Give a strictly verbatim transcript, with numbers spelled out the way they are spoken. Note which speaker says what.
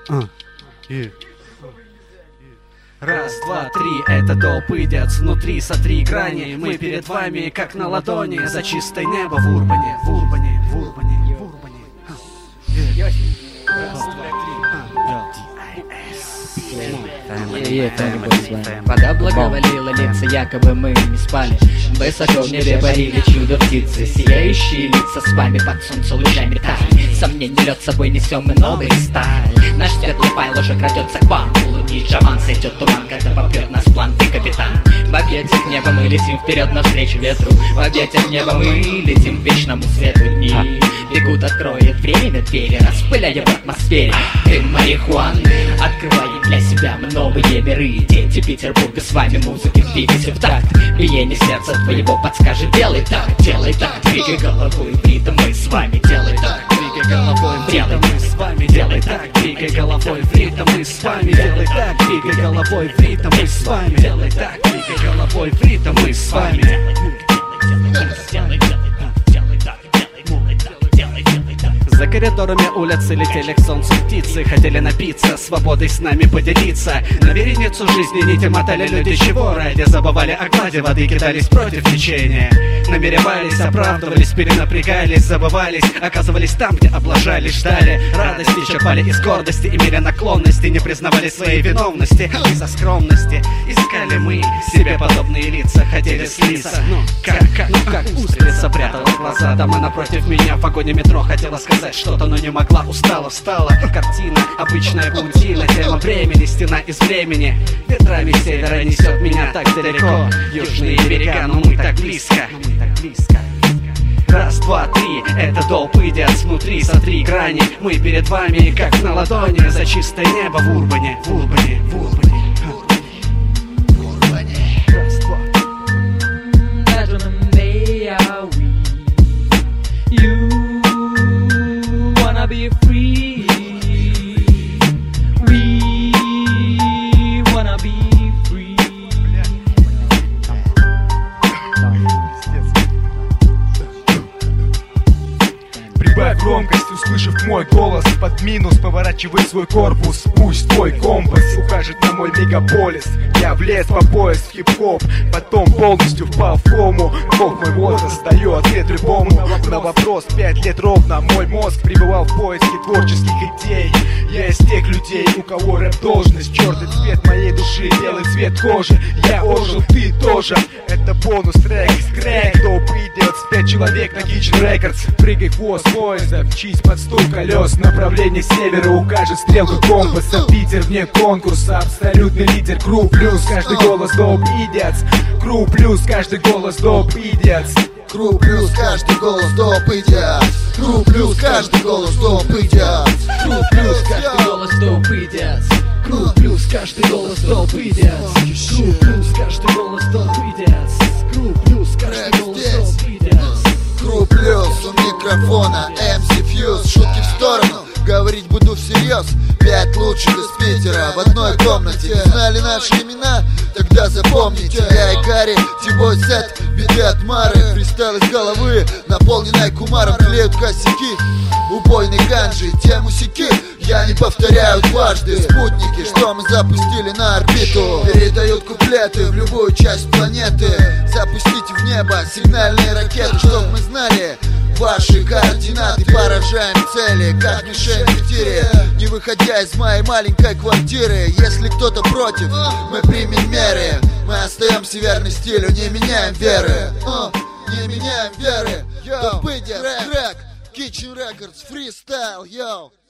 Speaker 1: Раз, два, три, это доп идет внутри, сотри грани. Мы перед вами, как на ладони, за чистое небо в Урбане, в Урбане, в Урбане, в Урбане. Раз, два,
Speaker 2: три. Вода благоволила лица, якобы мы не спали. Высоко в небе парили чудо птицы, сияющие лица с вами под солнце лучами тали. Сомнений лед с собой несем мы новый сталь. Наш светлый файл уже крадется к вам. Луни Джаман сойдет туман, когда попрет нас план, ты капитан. В объятиях неба мы летим вперед навстречу ветру. В объятиях неба мы летим к вечному свету. Дни бегут, откроет время двери, распыляя в атмосфере дым марихуаны, открывая для себя новые миры. Дети Петербурга, с вами музыка, двигайся в такт. Биение сердца твоего подскажет, делай так, делай так. Двигай головой в ритм, мы с вами, делай так. Двигай головой в ритм, мы с вами, делай так. Двигай головой в ритм, мы с вами, делай так. Двигай головой в ритм, мы с вами, делай так. Двигай головой в ритм, мы с вами. За коридорами улицы летели к солнцу птицы. Хотели напиться, свободой с нами поделиться. На вереницу жизни нити мотали люди, чего ради. Забывали о глади воды, кидались против течения. Намеревались, оправдывались, перенапрягались, забывались. Оказывались там, где облажались, ждали радости, черпали из гордости, имели наклонности. Не признавали своей виновности, из-за скромности. Искали мы себе подобные лица, хотели слиться. Ну как, как, ну как устрица прятала глаза. Дома напротив меня в вагоне метро хотела сказать что-то, но не могла, устала, встала. Картина, обычная паутина, телом времени, стена из времени. Ветрами севера несет меня так далеко. Южные берега, но мы так близко, но мы так близко. Раз, два, три, это доп идет внутри, сотри грани. Мы перед вами, как на ладони, за чистое небо в Урбане, в Урбане, в Урбане. Раз, два. Be free. We wanna be free.
Speaker 3: Прибавь громкость, услышав мой голос. Под минус поворачивай свой корпус. Пусть твой компас укажет на мой мегаполис. Я влез по пояс в хип-хоп, потом полностью впал в кому. Бог мой возраст, даю ответ любому на вопрос. Пять лет ровно мой мозг пребывал в поиске творческих идей. Я из тех людей, у кого рэп должность. Черный цвет моей души, белый цвет кожи. Я ожил, ты тоже. Это бонус трек, скрэк. Доп идет, пять человек на Kitchen Records. Прыгай хвост поезда, мчись под стук колес. Направление севера укажет стрелку компаса. Питер вне конкурса, абсолютный лидер. Кру плюс, каждый голос доп идет. Кру плюс, каждый голос доп идет.
Speaker 4: Кру плюс, каждый голос доп идет. Кру плюс, каждый голос доп идет.
Speaker 2: Кру плюс, каждый голос доп идет. Кру плюс, каждый голос доп идет. Кру плюс, каждый голос доп идет. Кру плюс, каждый голос доп идет.
Speaker 4: Кру плюс, у микрофона эм си Fuse. Шутки в сторону, говорить буду всерьез. Пять лучших из Питера в одной комнате. Знали наши имена? Тогда запомните. Я и Гарри, Тибой Сет, беды от Мары. Фристайл из головы, наполненной кумаром. Клеют косяки, убойной ганжи. Те мусики я не повторяю дважды. Спутники, что мы запустили на орбиту, передают куплеты в любую часть планеты. Запустите в небо сигнальные ракеты, чтоб мы знали ваши координаты. Поражаем цели, как мишень в тире, не выходя из моей маленькой квартиры. Если кто-то против, мы примем меры. Мы остаемся верны стилю, не меняем веры. uh, Не меняем веры. Доп идет, трек, Kitchen Records, фристайл, йоу.